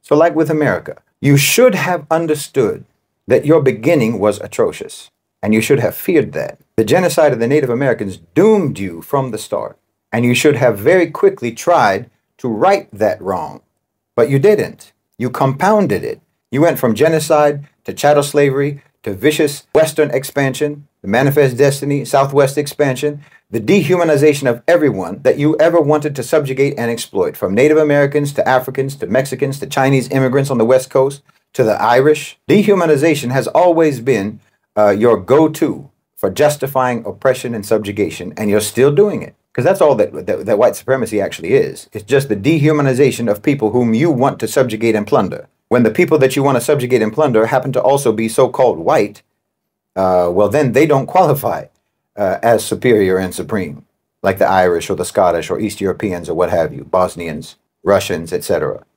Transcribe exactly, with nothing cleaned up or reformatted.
So like with America, you should have understood that your beginning was atrocious, and you should have feared that. The genocide of the Native Americans doomed you from the start, and you should have very quickly tried to right that wrong. But you didn't. You compounded it. You went from genocide to chattel slavery to vicious Western expansion, the Manifest Destiny, Southwest expansion, the dehumanization of everyone that you ever wanted to subjugate and exploit, from Native Americans to Africans to Mexicans to Chinese immigrants on the West Coast to the Irish. Dehumanization has always been uh, your go-to for justifying oppression and subjugation, and you're still doing it. Because that's all that, that that white supremacy actually is. It's just the dehumanization of people whom you want to subjugate and plunder. When the people that you want to subjugate and plunder happen to also be so-called white, uh, well, then they don't qualify uh, as superior and supreme, like the Irish or the Scottish or East Europeans or what have you, Bosnians, Russians, et cetera.